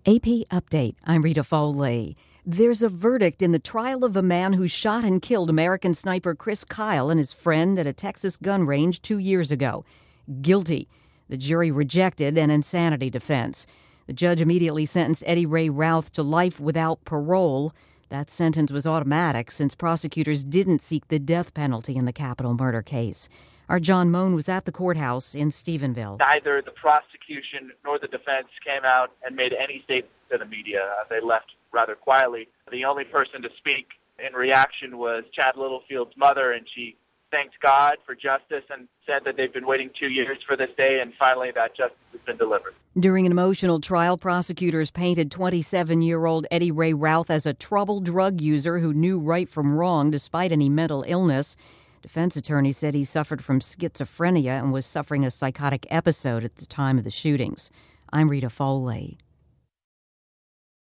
AP Update. I'm Rita Foley. There's a verdict in the trial of a man who shot and killed American sniper Chris Kyle and his friend at a Texas gun range 2 years ago. Guilty. The jury rejected an insanity defense. The judge immediately sentenced Eddie Ray Routh to life without parole. That sentence was automatic since prosecutors didn't seek the death penalty in the capital murder case. Our John Moan was at the courthouse in Stephenville. Neither the prosecution nor the defense came out and made any statement to the media. They left rather quietly. The only person to speak in reaction was Chad Littlefield's mother, and she thanked God for justice and said that they've been waiting 2 years for this day, and finally that justice has been delivered. During an emotional trial, prosecutors painted 27-year-old Eddie Ray Routh as a troubled drug user who knew right from wrong despite any mental illness. Defense attorney said he suffered from schizophrenia and was suffering a psychotic episode at the time of the shootings. I'm Rita Foley.